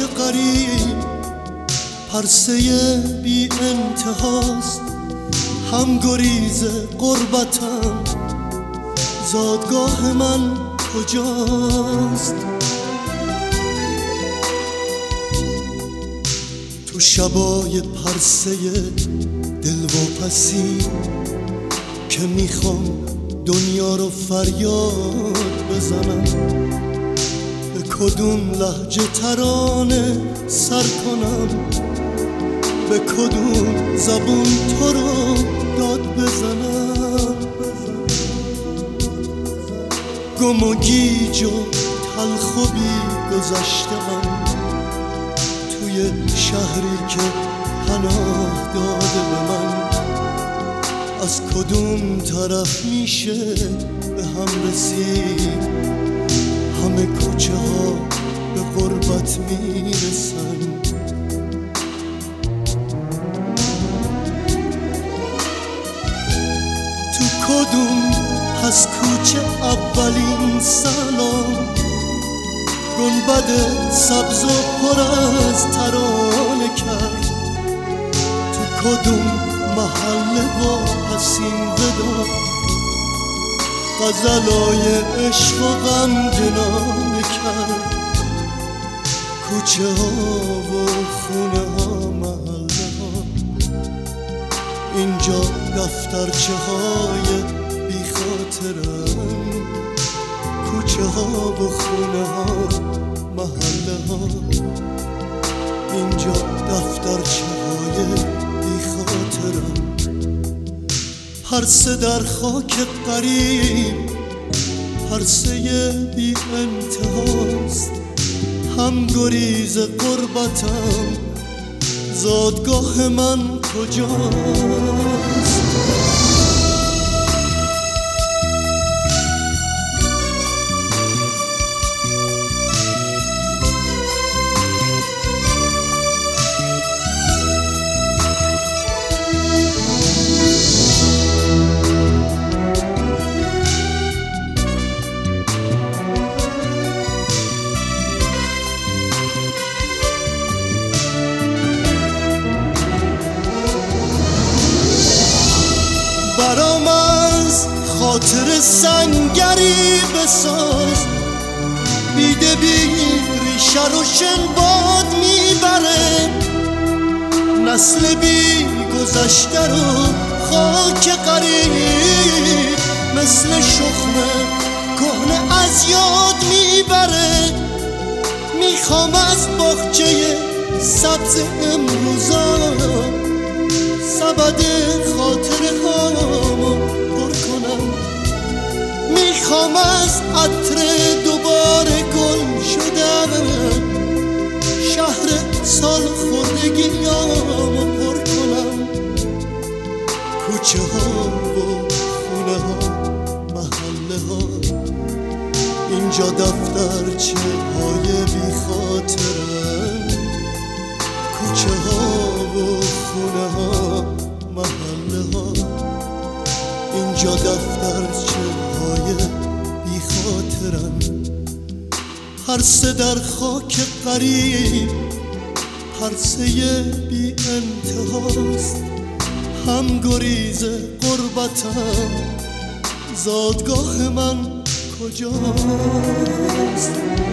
غریب پرسه بی انتهاست، هم گریز غربتم زادگاه من کجاست؟ تو شبای پرسه دلواپسی که میخوام دنیا رو فریاد بزنم، به کدوم لهجه ترانه سر کنم، به کدوم زبون تو رو داد بزنم؟ گم و گیج و تلخ و بی گذشته‌ام توی شهری که پناه داده به من، از کدوم طرف میشه به هم رسید؟ همه کوچه ها به غربت میرسن. تو کدوم پس کوچه اولین سلام گنبد سبز و پر از ترانه کرد؟ تو کدوم محله با حسین ودا غزلای عشق و غم جنانه کرد؟ کوچه ها و خونه ها محله ها اینجا دفترچه های بی خاطرن، کوچه ها و خونه ها محله ها اینجا دفترچه های بی خاطرن. پرسه در خاک غریب پرسه بی انتهاست، هم گریز غربتم زادگاه من کجاست؟ برام از خاطر سنگری بساز، بیده بی ریشه رو شنباد میبره، نسل بی گذشته رو خاک غریب مثل شخم کهنه از یاد میبره. میخوام از باغچه سبز امروزا سبد خاطره هامو پر کنم، میخوام از عطر دوباره گل شدم شهر سال خوردگیامو پر کنم. کوچه ها و خونه ها محله ها اینجا دفترچه های بی خاطرن، کوچه ها و خونه ها محله ها اینجا دفترچه های بی خاطرن. پرسه در خاک غریب پرسه بی انتهاست، هم گریز غربتم زادگاه من کجاست؟